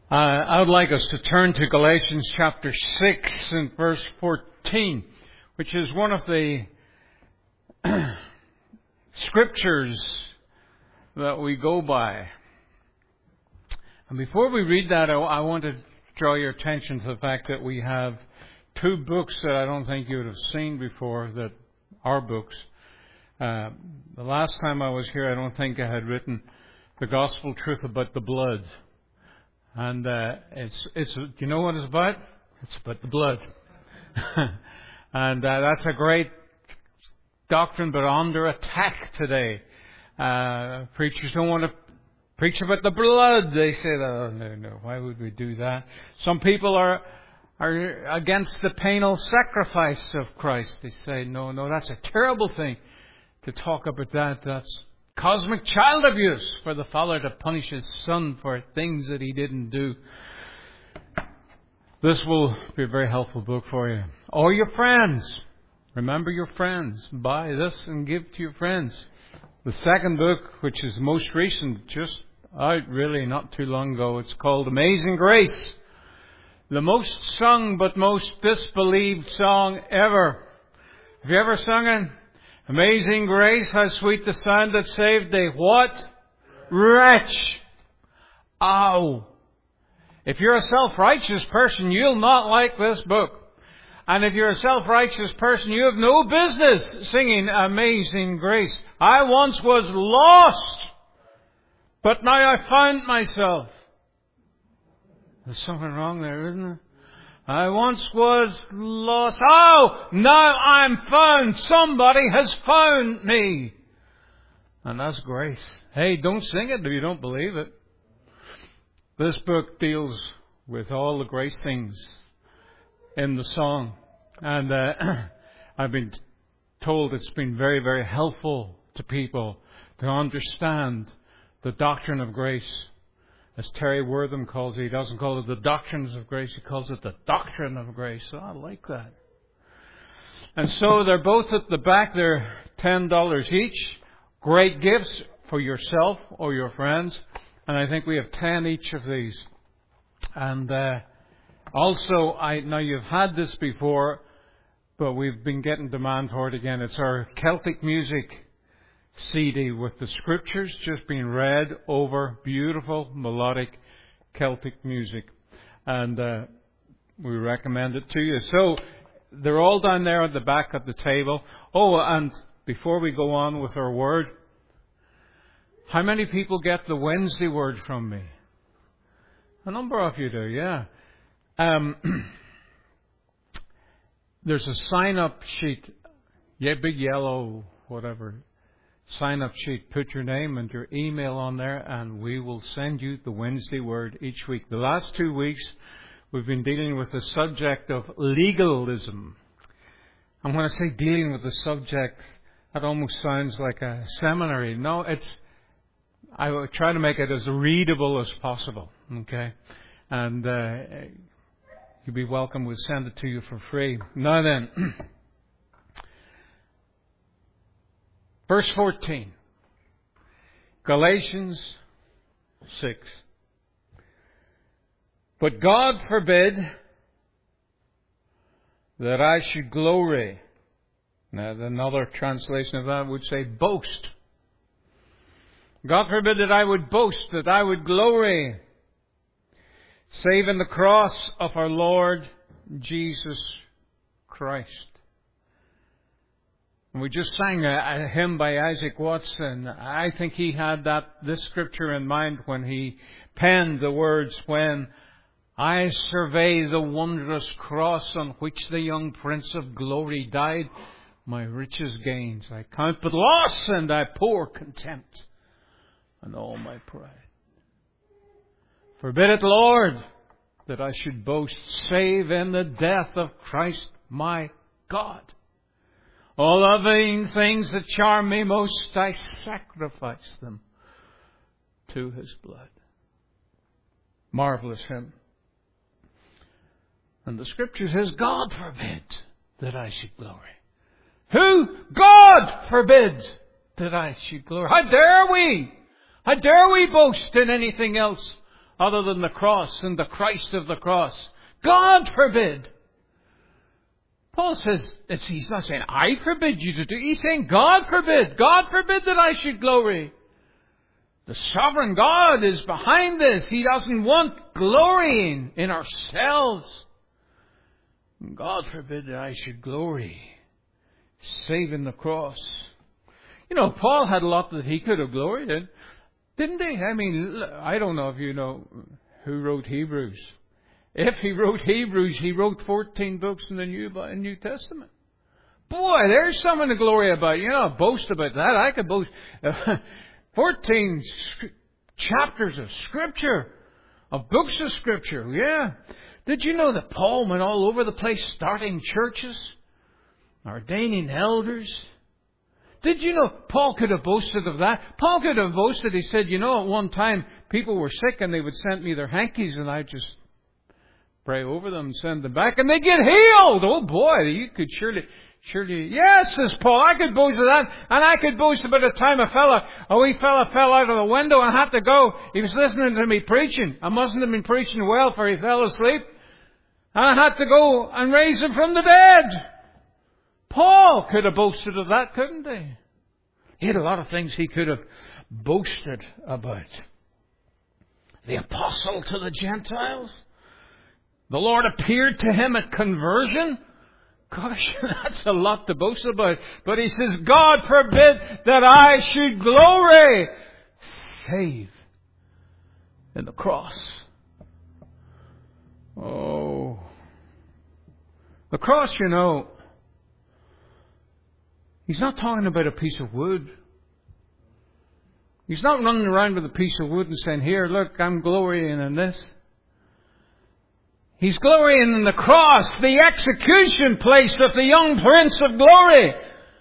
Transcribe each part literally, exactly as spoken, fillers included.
Uh, I would like us to turn to Galatians chapter six and verse fourteen, which is one of the scriptures that we go by. And before we read that, I, I want to draw your attention to the fact that we have two books that I don't think you would have seen before that are books. Uh, the last time I was here, I don't think I had written The Gospel Truth About the Blood. And uh, it's, it's, do you know what it's about? It's about the blood. and uh, that's a great doctrine, but under attack today. Uh, preachers don't want to preach about the blood. They say, oh, no, no, why would we do that? Some people are are against the penal sacrifice of Christ. They say, no, no, that's a terrible thing to talk about that. That's cosmic child abuse for the father to punish his son for things that he didn't do. This will be a very helpful book for you. Or your friends. Remember your friends. Buy this and give to your friends. The second book, which is most recent, just out really not too long ago, it's called Amazing Grace. The most sung but most disbelieved song ever. Have you ever sung it? Amazing grace, how sweet the sound that saved a what? Wretch. Ow. If you're a self-righteous person, you'll not like this book. And if you're a self-righteous person, you have no business singing Amazing Grace. I once was lost, but now I found myself. There's something wrong there, isn't there? I once was lost. Oh, now I'm found. Somebody has found me. And that's grace. Hey, don't sing it if you don't believe it. This book deals with all the great things in the song. And uh, I've been told it's been very, very helpful to people to understand the doctrine of grace. As Terry Wortham calls it, he doesn't call it the doctrines of grace, he calls it the doctrine of grace. So I like that. And so they're both at the back. They're ten dollars each. Great gifts for yourself or your friends. And I think we have ten each of these. And uh, also, I now you've had this before, but we've been getting demand for it again. It's our Celtic music C D with the scriptures just being read over beautiful melodic Celtic music. And uh, we recommend it to you. So they're all down there at the back of the table. Oh, and before we go on with our word, how many people get the Wednesday word from me? A number of you do, yeah. Um, there's a sign-up sheet, yeah, big yellow, whatever, sign-up sheet. Put your name and your email on there, and we will send you the Wednesday word each week. The last two weeks, we've been dealing with the subject of legalism. And when I say dealing with the subject, that almost sounds like a seminary. No, it's, I will try to make it as readable as possible. Okay? And uh, you'll be welcome. We'll send it to you for free. Now then, verse fourteen, Galatians six. But God forbid that I should glory. Now, another translation of that would say boast. God forbid that I would boast, that I would glory, save in the cross of our Lord Jesus Christ. And we just sang a, a hymn by Isaac Watson. I think he had that this scripture in mind when he penned the words, when I survey the wondrous cross on which the young Prince of Glory died, my riches gains I count but loss, and I pour contempt on all my pride. Forbid it, Lord, that I should boast, save in the death of Christ my God. All loving things that charm me most, I sacrifice them to His blood. Marvelous hymn. And the Scripture says, God forbid that I should glory. Who? God forbid that I should glory. How dare we? How dare we boast in anything else other than the cross and the Christ of the cross. God forbid. Paul says, it's, he's not saying, I forbid you to do. He's saying, God forbid. God forbid that I should glory. The sovereign God is behind this. He doesn't want glorying in ourselves. God forbid that I should glory, save in the cross. You know, Paul had a lot that he could have gloried in, didn't he? I mean, I don't know if you know who wrote Hebrews. If he wrote Hebrews, he wrote fourteen books in the New, New Testament. Boy, there's something to glory about. You know, boast about that. I could boast. fourteen chapters of Scripture, of books of Scripture, yeah. Did you know that Paul went all over the place starting churches, ordaining elders? Did you know Paul could have boasted of that? Paul could have boasted, he said, you know, at one time people were sick and they would send me their hankies and I'd just pray over them and send them back and they'd get healed. Oh boy, you could surely... Surely, yes, says Paul, I could boast of that. And I could boast about a time a fella, a wee fella fell out of the window and had to go. He was listening to me preaching. I mustn't have been preaching well, for he fell asleep. And I had to go and raise him from the dead. Paul could have boasted of that, couldn't he? He had a lot of things he could have boasted about. The apostle to the Gentiles. The Lord appeared to him at conversion. Gosh, that's a lot to boast about. But he says, God forbid that I should glory, save in the cross. Oh. The cross, you know, he's not talking about a piece of wood. He's not running around with a piece of wood and saying, here, look, I'm glorying in this. He's glorying in the cross, the execution place of the young Prince of Glory.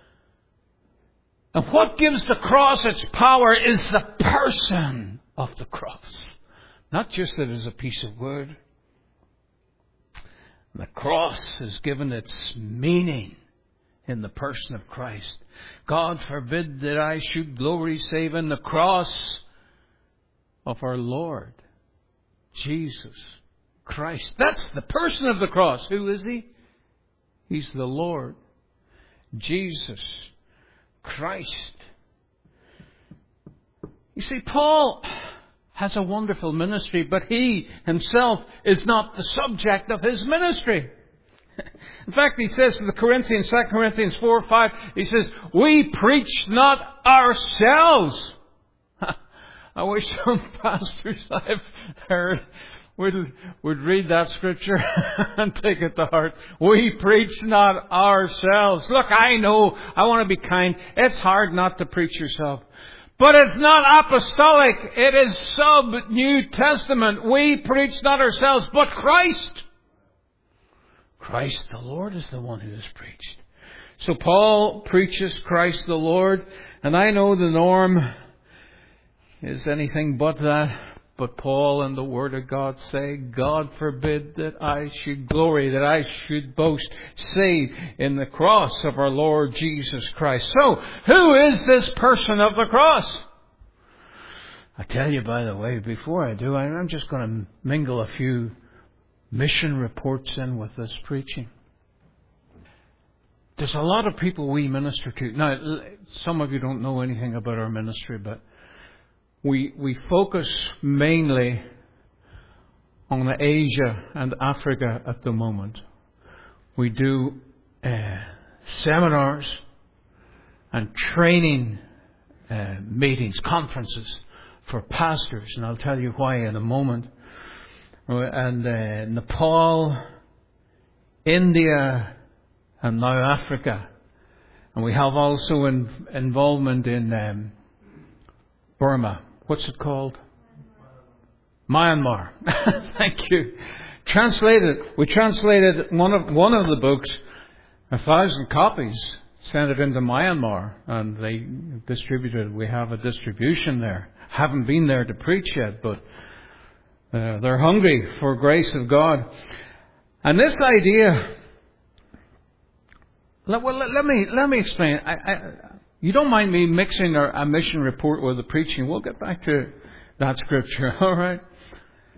And what gives the cross its power is the person of the cross. Not just that it's a piece of wood. The cross is given its meaning in the person of Christ. God forbid that I should glory save in the cross of our Lord Jesus Christ. That's the person of the cross. Who is he? He's the Lord Jesus Christ. You see, Paul has a wonderful ministry, but he himself is not the subject of his ministry. In fact, he says to the Corinthians, Second Corinthians four five, he says, we preach not ourselves. I wish some pastors I've heard would, would read that scripture and take it to heart. We preach not ourselves. Look, I know, I want to be kind. It's hard not to preach yourself. But it's not apostolic. It is sub-New Testament. We preach not ourselves, but Christ. Christ the Lord is the one who is preached. So Paul preaches Christ the Lord. And I know the norm is anything but that. But Paul and the Word of God say, God forbid that I should glory, that I should boast, save in the cross of our Lord Jesus Christ. So, who is this person of the cross? I tell you, by the way, before I do, I'm just going to mingle a few mission reports in with this preaching. There's a lot of people we minister to. Now, some of you don't know anything about our ministry, but We we focus mainly on Asia and Africa at the moment. We do uh, seminars and training uh, meetings, conferences for pastors, and I'll tell you why in a moment. And uh, Nepal, India, and now Africa, and we have also in, involvement in um, Burma. What's it called? Myanmar. Thank you. Translated. We translated one of one of the books, a thousand copies, sent it into Myanmar, and they distributed. We have a distribution there. Haven't been there to preach yet, but uh, they're hungry for grace of God. And this idea. Let, well, let, let me let me explain. I. I You don't mind me mixing our, a mission report with the preaching. We'll get back to that scripture, all right?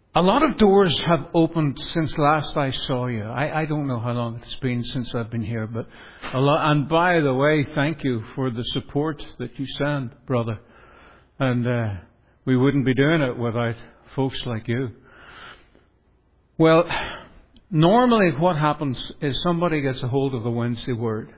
A lot of doors have opened since last I saw you. I, I don't know how long it's been since I've been here, but a lot. And by the way, thank you for the support that you send, brother. And uh, we wouldn't be doing it without folks like you. Well, normally what happens is somebody gets a hold of the Wednesday Word.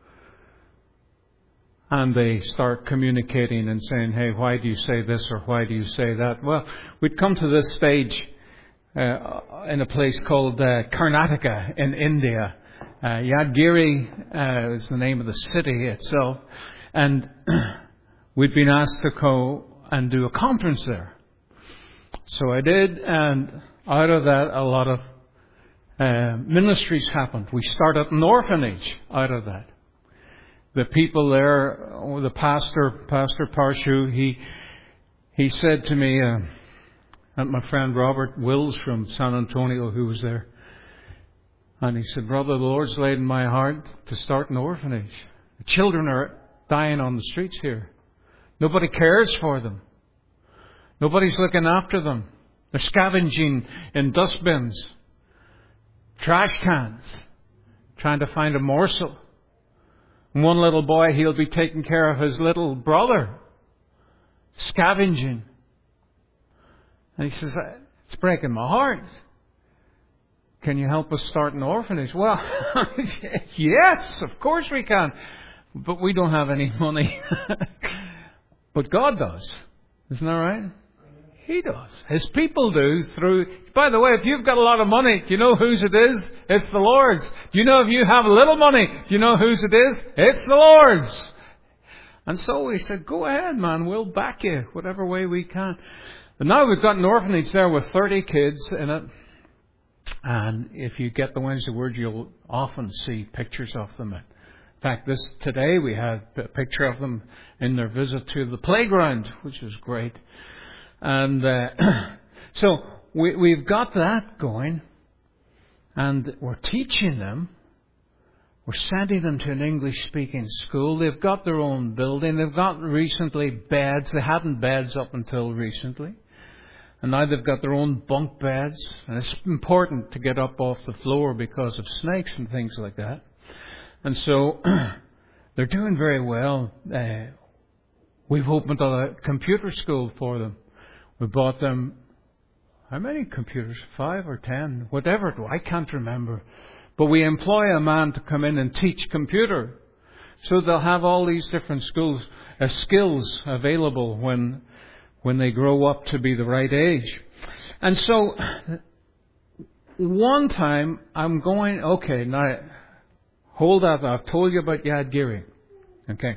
And they start communicating and saying, hey, why do you say this or why do you say that? Well, we'd come to this stage uh, in a place called uh, Karnataka in India. Uh, Yadgiri uh, is the name of the city itself. And we'd been asked to go and do a conference there. So I did, and out of that, a lot of uh, ministries happened. We started an orphanage out of that. The people there, the pastor, Pastor Parshu, he he said to me, uh, and my friend Robert Wills from San Antonio, who was there, and he said, brother, the Lord's laid in my heart to start an orphanage. The children are dying on the streets here. Nobody cares for them. Nobody's looking after them. They're scavenging in dustbins, trash cans, trying to find a morsel. One little boy, he'll be taking care of his little brother, scavenging. And he says, it's breaking my heart. Can you help us start an orphanage? Well, yes, of course we can. But we don't have any money. But God does. Isn't that right? He does. His people do through... By the way, if you've got a lot of money, do you know whose it is? It's the Lord's. Do you know if you have a little money, do you know whose it is? It's the Lord's. And so we said, go ahead, man. We'll back you whatever way we can. And now we've got an orphanage there with thirty kids in it. And if you get the Wednesday Word, you'll often see pictures of them. In fact, this today we had a picture of them in their visit to the playground, which is great. And uh, so we, we've got that going, and we're teaching them. We're sending them to an English-speaking school. They've got their own building. They've got recently beds. They hadn't beds up until recently. And now they've got their own bunk beds. And it's important to get up off the floor because of snakes and things like that. And so they're doing very well. Uh, we've opened a computer school for them. We bought them, how many computers? Five or ten? Whatever it was. I can't remember. But we employ a man to come in and teach computer. So they'll have all these different schools, uh, skills available when when they grow up to be the right age. And so one time I'm going, okay, now hold that. I've told you about Yadgiri. Okay.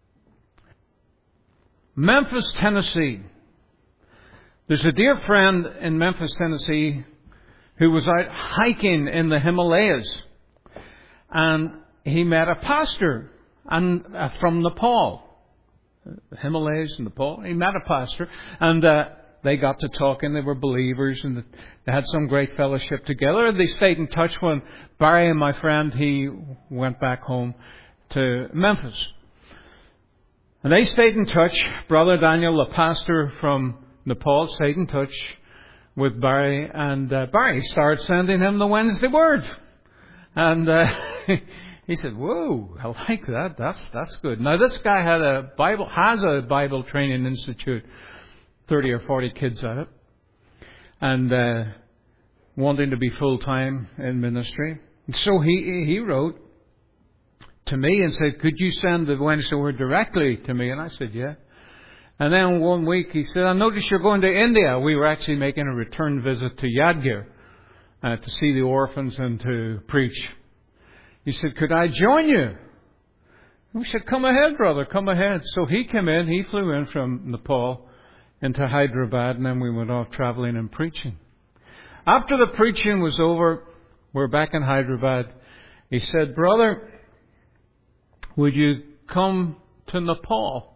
Memphis, Tennessee. There's a dear friend in Memphis, Tennessee, who was out hiking in the Himalayas, and he met a pastor and uh, from Nepal, the Himalayas and Nepal. He met a pastor, and uh, they got to talking. They were believers, and they had some great fellowship together. They stayed in touch when Barry and my friend, he went back home to Memphis, and they stayed in touch. Brother Daniel, the pastor from Nepal, stayed in touch with Barry, and uh, Barry started sending him the Wednesday Word. And uh, he said, whoa, I like that. That's that's good. Now, this guy had a Bible, has a Bible training institute, thirty or forty kids at it, and uh, wanting to be full-time in ministry. And so he he wrote to me and said, could you send the Wednesday Word directly to me? And I said, yeah. And then one week he said, I noticed you're going to India. We were actually making a return visit to Yadgir uh, to see the orphans and to preach. He said, could I join you? And we said, come ahead, brother, come ahead. So he came in, he flew in from Nepal into Hyderabad, and then we went off traveling and preaching. After the preaching was over, we're back in Hyderabad. He said, brother, would you come to Nepal?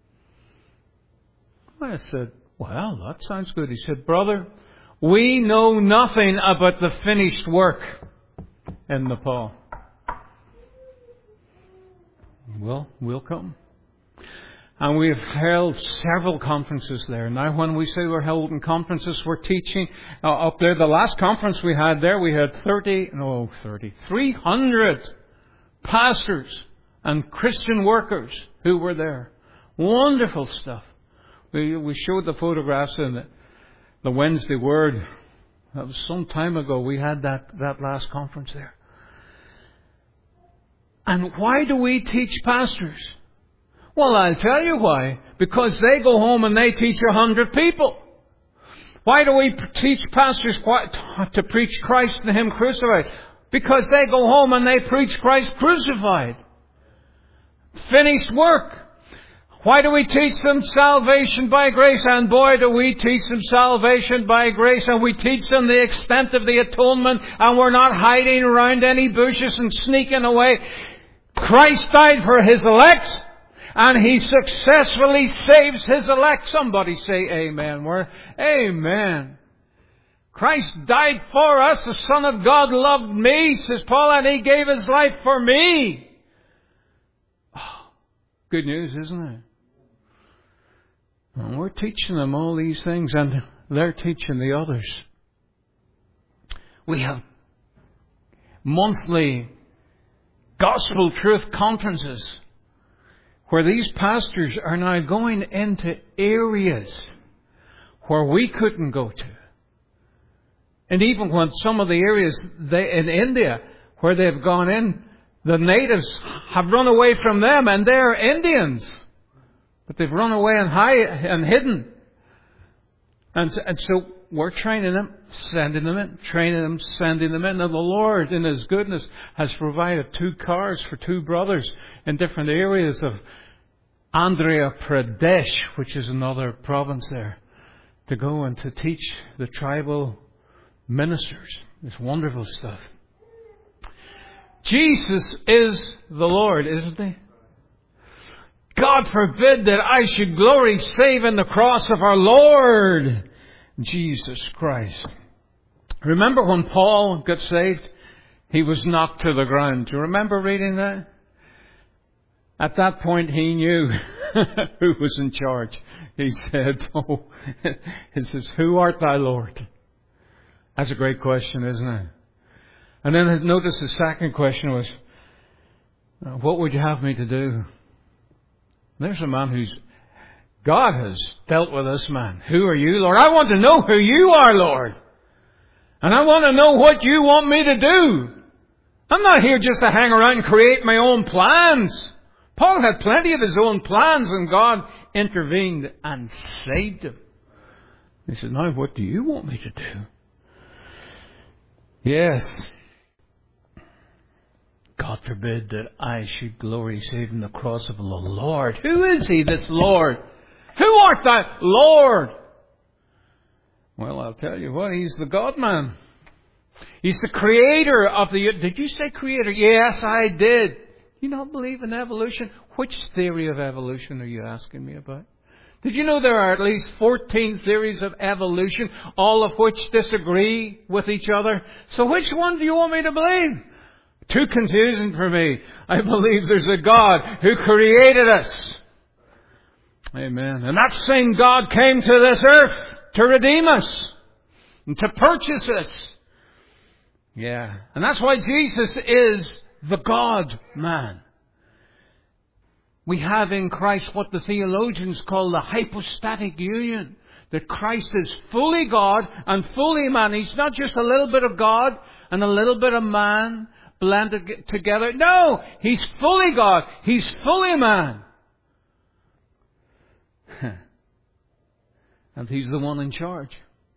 I said, well, that sounds good. He said, brother, we know nothing about the finished work in Nepal. Well, we'll come. And we've held several conferences there. Now when we say we're holding conferences, we're teaching. Uh, up there, the last conference we had there, we had thirty, no, thirty, three hundred pastors and Christian workers who were there. Wonderful stuff. We, we showed the photographs in the, the Wednesday Word. That was some time ago. We had that, that last conference there. And why do we teach pastors? Well, I'll tell you why. Because they go home and they teach a hundred people. Why do we teach pastors to preach Christ and Him crucified? Because they go home and they preach Christ crucified. Finished work. Why do we teach them salvation by grace? And boy, do we teach them salvation by grace. And we teach them the extent of the atonement. And we're not hiding around any bushes and sneaking away. Christ died for His elect. And He successfully saves His elect. Somebody say amen. We're, amen. Christ died for us. The Son of God loved me, says Paul, and He gave His life for me. Oh, good news, isn't it? And we're teaching them all these things, and they're teaching the others. We have monthly gospel truth conferences where these pastors are now going into areas where we couldn't go to. And even when some of the areas they, in India where they've gone in, the natives have run away from them, and they're Indians. But they've run away and hide and hidden. And, and so we're training them, sending them in, training them, sending them in. And the Lord, in His goodness, has provided two cars for two brothers in different areas of Andhra Pradesh, which is another province there, to go and to teach the tribal ministers. It's wonderful stuff. Jesus is the Lord, isn't He? God forbid that I should glory save in the cross of our Lord Jesus Christ. Remember when Paul got saved? He was knocked to the ground. Do you remember reading that? At that point he knew who was in charge. He said, oh, he says, who art thou, Lord? That's a great question, isn't it? And then notice the second question was, what would you have me to do? There's a man who's, God has dealt with this man. Who are you, Lord? I want to know who you are, Lord. And I want to know what you want me to do. I'm not here just to hang around and create my own plans. Paul had plenty of his own plans, and God intervened and saved him. He said, now what do you want me to do? Yes. God forbid that I should glory save in the cross of the Lord. Who is He, this Lord? Who art thou, Lord? Well, I'll tell you what, He's the God-man. He's the creator of the... Did you say creator? Yes, I did. You not believe in evolution? Which theory of evolution are you asking me about? Did you know there are at least fourteen theories of evolution, all of which disagree with each other? So which one do you want me to believe? Too confusing for me. I believe there's a God who created us. Amen. And that same God came to this earth to redeem us and to purchase us. Yeah. And that's why Jesus is the God-man. We have in Christ what the theologians call the hypostatic union. That Christ is fully God and fully man. He's not just a little bit of God and a little bit of man blended together. No, He's fully God. He's fully man. And He's the one in charge.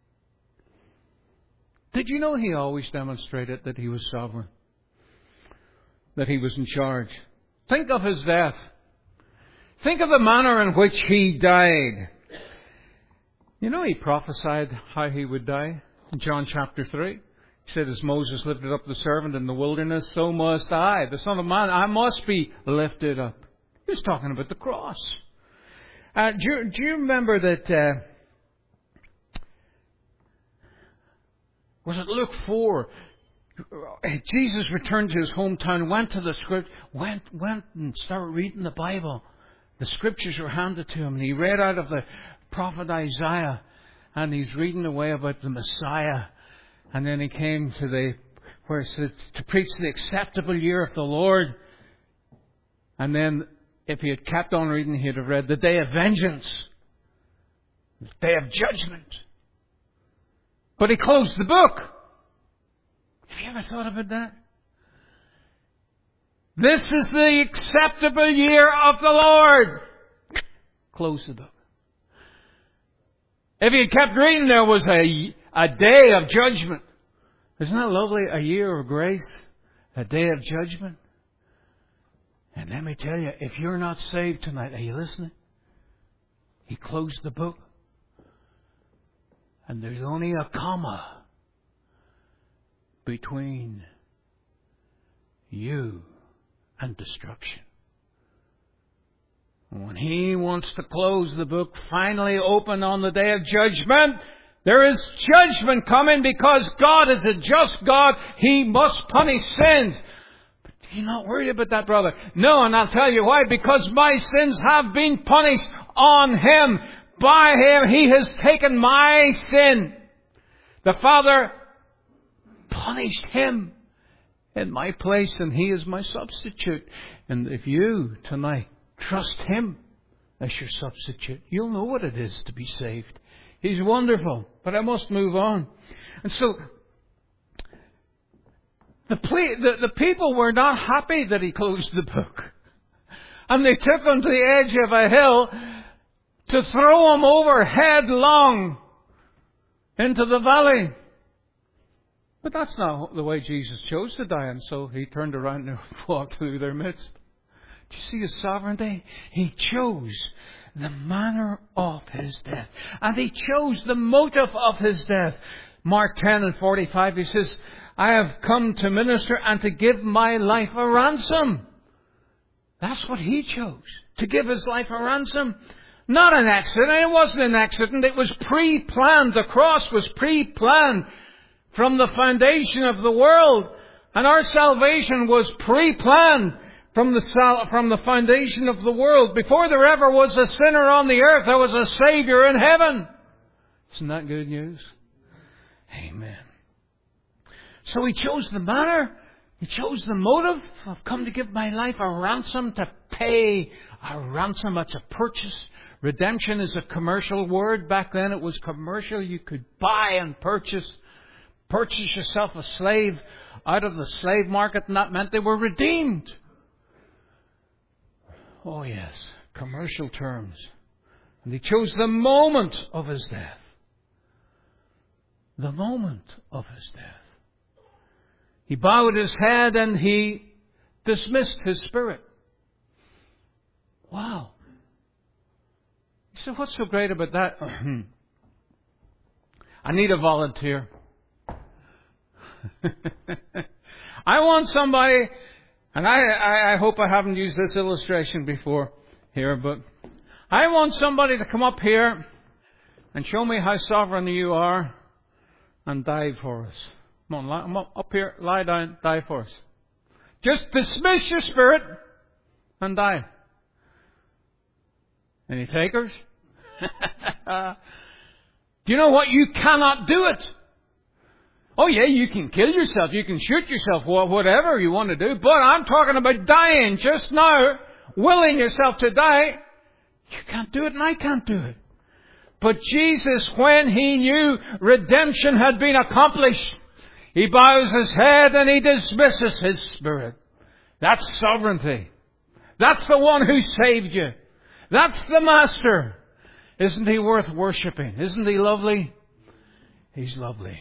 Did you know He always demonstrated that He was sovereign? That He was in charge. Think of His death. Think of the manner in which He died. You know, He prophesied how He would die in John chapter three. He said, as Moses lifted up the servant in the wilderness, so must I, the Son of Man, I must be lifted up. He was talking about the cross. Uh, do, you, do you remember that, uh, was it Luke four? Jesus returned to His hometown, went to the script, went, went and started reading the Bible. The Scriptures were handed to him, and he read out of the prophet Isaiah, and he's reading away about the Messiah. And then he came to the, where it says, to preach the acceptable year of the Lord. And then, if he had kept on reading, he'd have read the day of vengeance, the day of judgment. But he closed the book. Have you ever thought about that? This is the acceptable year of the Lord. Close the book. If he had kept reading, there was a, a day of judgment. Isn't that lovely? A year of grace. A day of judgment. And let me tell you, if you're not saved tonight, are you listening? He closed the book. And there's only a comma between you and destruction. When He wants to close the book, finally open on the day of judgment, there is judgment coming because God is a just God. He must punish sins. But you're not worried about that, brother. No, and I'll tell you why. Because my sins have been punished on Him. By Him, He has taken my sin. The Father punished Him in my place, and He is my substitute. And if you tonight trust Him as your substitute, you'll know what it is to be saved. He's wonderful. But I must move on. And so, the, ple- the, the people were not happy that He closed the book. And they took Him to the edge of a hill to throw Him over headlong into the valley. But that's not the way Jesus chose to die, and so He turned around and walked through their midst. Do you see His sovereignty? He chose the manner of His death. And He chose the motive of His death. Mark ten and forty-five, He says, I have come to minister and to give my life a ransom. That's what He chose. To give His life a ransom. Not an accident. It wasn't an accident. It was pre-planned. The cross was pre-planned from the foundation of the world. And our salvation was pre-planned from the sal- from the foundation of the world. Before there ever was a sinner on the earth, there was a Savior in heaven. Isn't that good news? Amen. So He chose the manner. He chose the motive. I've come to give my life a ransom, to pay a ransom. That's a purchase. Redemption is a commercial word. Back then it was commercial. You could buy and purchase. Purchase yourself a slave out of the slave market, and that meant they were redeemed. Oh yes, commercial terms. And He chose the moment of His death. The moment of His death. He bowed His head and He dismissed His spirit. Wow. So what's so great about that? I need a volunteer. I want somebody, and I, I, I hope I haven't used this illustration before here, but I want somebody to come up here and show me how sovereign you are and die for us. Come on, lie, come up, up here, lie down, die for us. Just dismiss your spirit and die. Any takers? Do you know what? You cannot do it. Oh yeah, you can kill yourself, you can shoot yourself, whatever you want to do. But I'm talking about dying just now, willing yourself to die. You can't do it and I can't do it. But Jesus, when He knew redemption had been accomplished, He bows His head and He dismisses His spirit. That's sovereignty. That's the one who saved you. That's the Master. Isn't He worth worshipping? Isn't He lovely? He's lovely.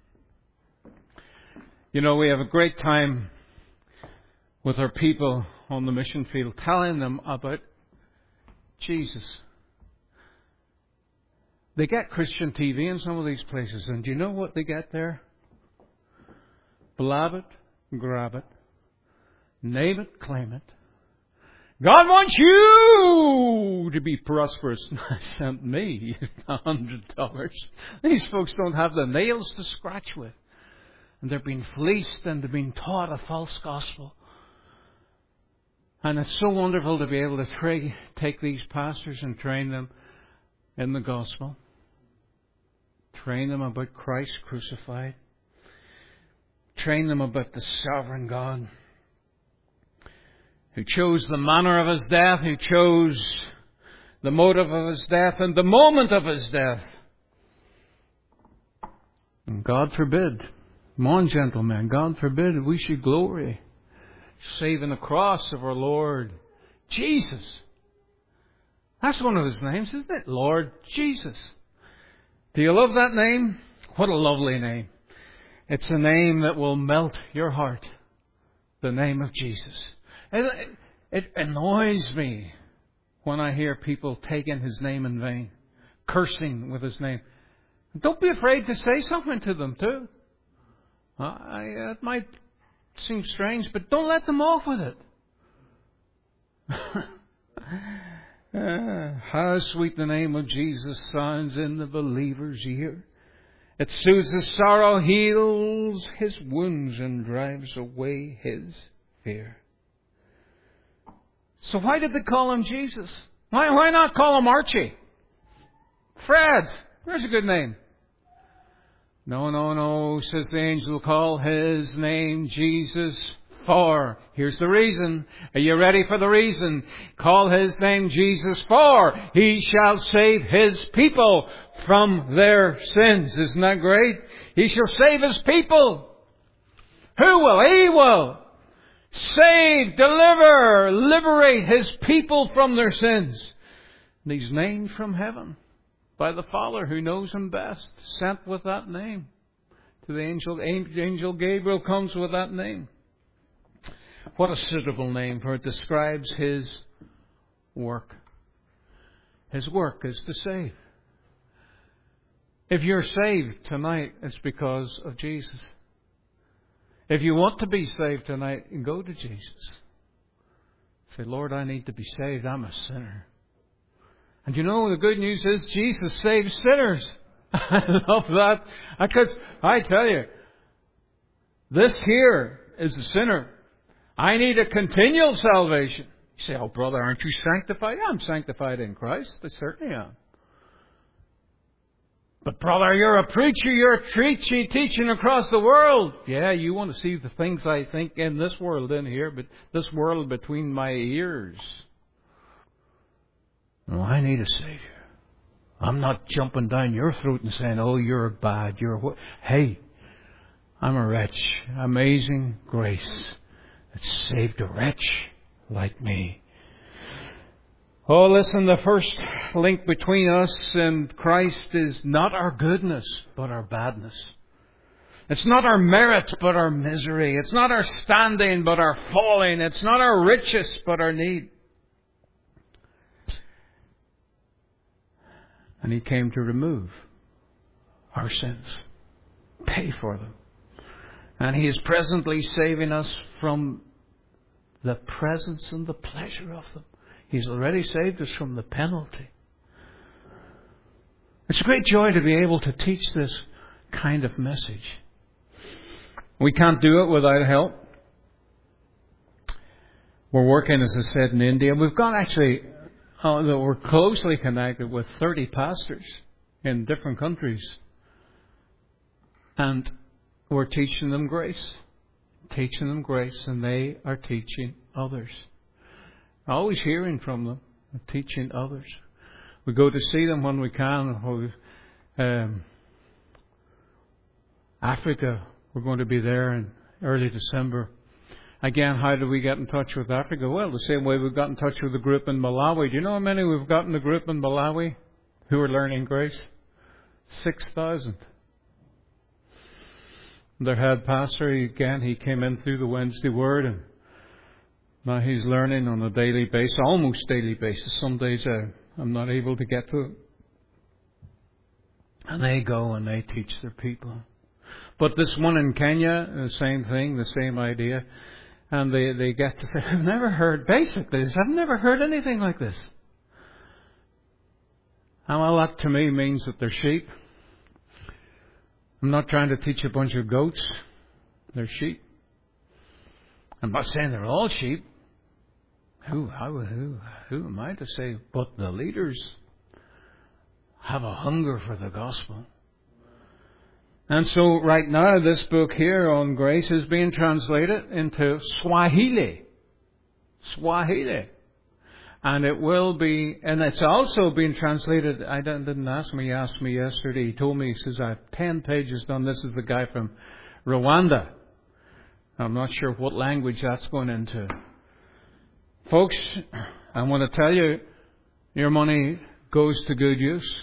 You know, we have a great time with our people on the mission field, telling them about Jesus. They get Christian T V in some of these places, and do you know what they get there? Blab it, grab it, name it, claim it. God wants you to be prosperous. Sent me a hundred dollars. These folks don't have the nails to scratch with. And they're being fleeced and they're being taught a false gospel. And it's so wonderful to be able to tra- take these pastors and train them in the gospel. Train them about Christ crucified. Train them about the sovereign God who chose the manner of His death, who chose the motive of His death and the moment of His death. And God forbid, come on gentlemen, God forbid we should glory save in the cross of our Lord Jesus. That's one of His names, isn't it? Lord Jesus. Do you love that name? What a lovely name. It's a name that will melt your heart. The name of Jesus. It, it annoys me when I hear people taking His name in vain, cursing with His name. Don't be afraid to say something to them too. I, it might seem strange, but don't let them off with it. uh, how sweet the name of Jesus sounds in the believer's ear. It soothes his sorrow, heals his wounds, and drives away his fear. So why did they call Him Jesus? Why, why not call Him Archie? Fred. There's a good name. No, no, no, says the angel, call His name Jesus for. Here's the reason. Are you ready for the reason? Call His name Jesus for He shall save His people from their sins. Isn't that great? He shall save His people. Who will? He will. Save, deliver, liberate His people from their sins. And He's named from heaven by the Father who knows Him best, sent with that name. To the angel, angel Gabriel comes with that name. What a suitable name, for it describes His work. His work is to save. If you're saved tonight, it's because of Jesus. If you want to be saved tonight, go to Jesus. Say, Lord, I need to be saved. I'm a sinner. And you know, the good news is Jesus saves sinners. I love that. Because I tell you, this here is a sinner. I need a continual salvation. You say, oh brother, aren't you sanctified? Yeah, I'm sanctified in Christ. I certainly am. But brother, you're a preacher. You're preaching, teaching across the world. Yeah, you want to see the things I think in this world in here, but this world between my ears. No, I need a Savior. I'm not jumping down your throat and saying, oh, you're bad. You're what? Hey, I'm a wretch. Amazing grace that saved a wretch like me. Oh, listen, the first link between us and Christ is not our goodness, but our badness. It's not our merit, but our misery. It's not our standing, but our falling. It's not our riches, but our need. And He came to remove our sins, pay for them. And He is presently saving us from the presence and the pleasure of them. He's already saved us from the penalty. It's a great joy to be able to teach this kind of message. We can't do it without help. We're working, as I said, in India. We've got actually, uh, we're closely connected with thirty pastors in different countries. And we're teaching them grace. Teaching them grace, and they are teaching others. Always hearing from them, teaching others. We go to see them when we can. Um, Africa, we're going to be there in early December. Again, how do we get in touch with Africa? Well, the same way we've got in touch with the group in Malawi. Do you know how many we've got in the group in Malawi who are learning grace? Six thousand. Their head pastor, again, he came in through the Wednesday Word, and now he's learning on a daily basis, almost daily basis. Some days uh, I'm not able to get to it. And they go and they teach their people. But this one in Kenya, the same thing, the same idea. And they, they get to say, I've never heard, basically, I've never heard anything like this. And well, that to me means that they're sheep. I'm not trying to teach a bunch of goats. They're sheep. I'm not saying they're all sheep. Who, how, who, who am I to say? But the leaders have a hunger for the gospel. And so right now this book here on grace is being translated into Swahili. Swahili. And it will be, and it's also being translated, I didn't, didn't ask me, he asked me yesterday, he told me, he says, I have ten pages done. This is the guy from Rwanda. I'm not sure what language that's going into. Folks, I want to tell you, your money goes to good use.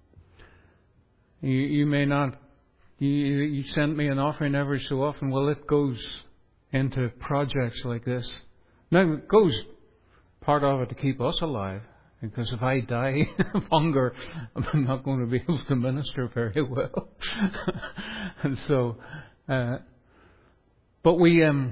You, you may not, you, you send me an offering every so often. Well, it goes into projects like this. Now, it goes part of it to keep us alive. Because if I die of hunger, I'm not going to be able to minister very well. And so, uh, but we, um,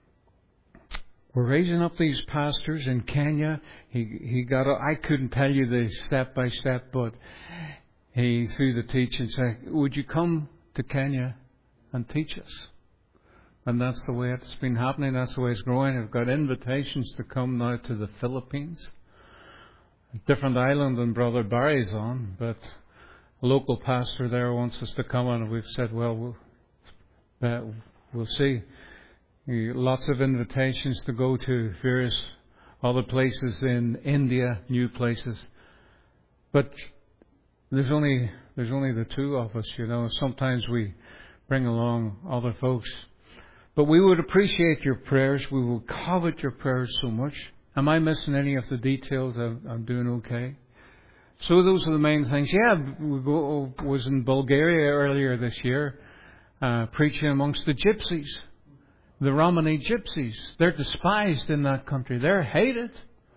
we're raising up these pastors in Kenya. He, he got, a, I couldn't tell you the step by step, but he, through the teaching, said, would you come to Kenya and teach us? And that's the way it's been happening. That's the way it's growing. I've got invitations to come now to the Philippines. A different island than Brother Barry's on, but a local pastor there wants us to come, and we've said, well, we'll, uh, we'll see. Lots of invitations to go to various other places in India, new places. But there's only there's only the two of us, you know. Sometimes we bring along other folks. But we would appreciate your prayers. We will covet your prayers so much. Am I missing any of the details? I'm, I'm doing okay. So those are the main things. Yeah, we go, was in Bulgaria earlier this year, uh, preaching amongst the gypsies. The Romani gypsies. They're despised in that country. They're hated.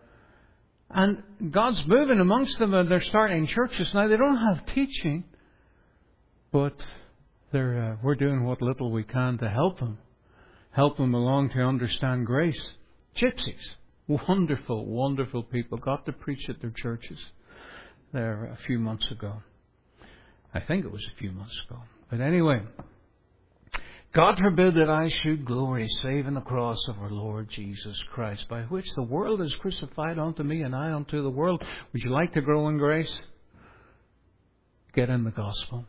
And God's moving amongst them, and they're starting churches. Now, they don't have teaching, but they're, uh, we're doing what little we can to help them. Help them along to understand grace. Gypsies. Wonderful, wonderful people. Got to preach at their churches there a few months ago. I think it was a few months ago. But anyway, God forbid that I should glory save in the cross of our Lord Jesus Christ, by which the world is crucified unto me and I unto the world. Would you like to grow in grace? Get in the gospel.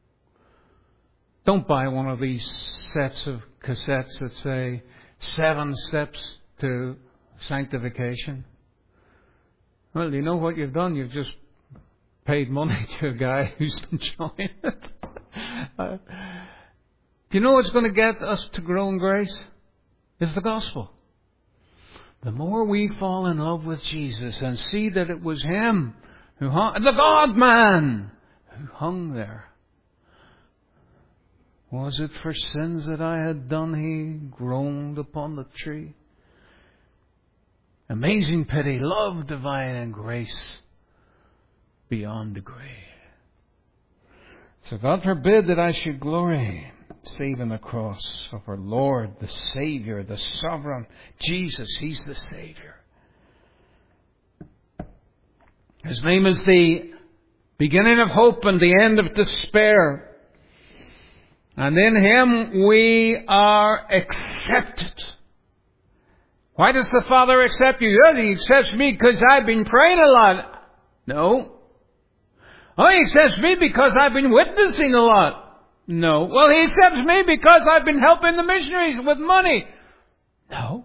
Don't buy one of these sets of cassettes that say seven steps to sanctification. Well, you know what you've done? You've just paid money to a guy who's enjoying it. uh, Do you know what's going to get us to grow in grace? Is the gospel. The more we fall in love with Jesus and see that it was Him who hung, the God-man who hung there. Was it for sins that I had done He groaned upon the tree? Amazing pity, love divine, and grace beyond degree. So God forbid that I should glory save in the cross of our Lord, the Savior, the Sovereign Jesus. He's the Savior. His name is the beginning of hope and the end of despair. And in Him we are accepted. Why does the Father accept you? Well, He accepts me because I've been praying a lot. No. Oh, He accepts me because I've been witnessing a lot. No. Well, He accepts me because I've been helping the missionaries with money. No.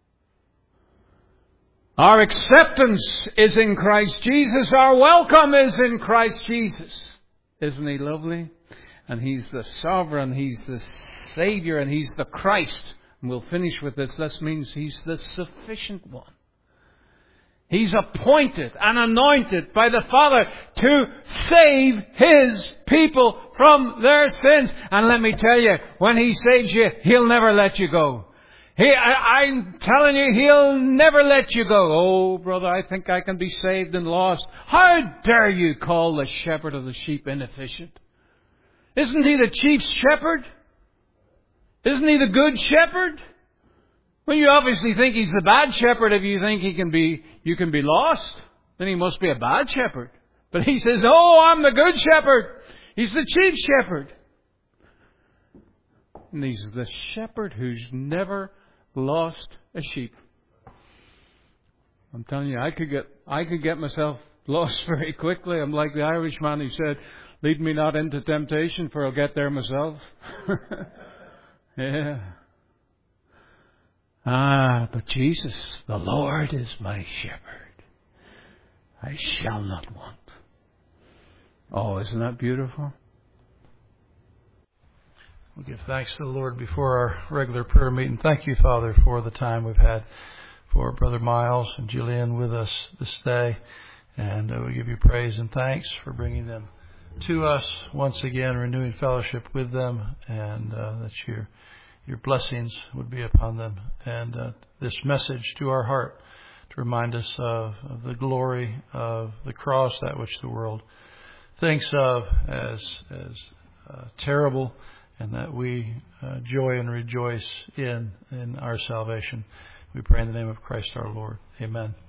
Our acceptance is in Christ Jesus. Our welcome is in Christ Jesus. Isn't He lovely? And He's the sovereign, He's the Savior, and He's the Christ. And we'll finish with this. This means He's the sufficient one. He's appointed and anointed by the Father to save His people from their sins. And let me tell you, when He saves you, He'll never let you go. He, I, I'm telling you, He'll never let you go. Oh, brother, I think I can be saved and lost. How dare you call the shepherd of the sheep inefficient? Isn't He the chief shepherd? Isn't He the good shepherd? Well, you obviously think He's the bad shepherd if you think He can be, you can be lost. Then He must be a bad shepherd. But He says, oh, I'm the good shepherd. He's the chief shepherd. And He's the shepherd who's never lost a sheep. I'm telling you, I could get I could get myself lost very quickly. I'm like the Irishman who said, "Lead me not into temptation, for I'll get there myself." Yeah. Ah, but Jesus, the Lord is my shepherd. I shall not want. Oh, isn't that beautiful? We'll give thanks to the Lord before our regular prayer meeting. Thank you, Father, for the time we've had for Brother Miles and Julian with us this day. And uh, we give you praise and thanks for bringing them to us once again, renewing fellowship with them, and uh, that your your blessings would be upon them. And uh, this message to our heart to remind us of, of the glory of the cross, that which the world thinks of as as uh, terrible, and that we uh, joy and rejoice in in our salvation. We pray in the name of Christ our Lord. Amen.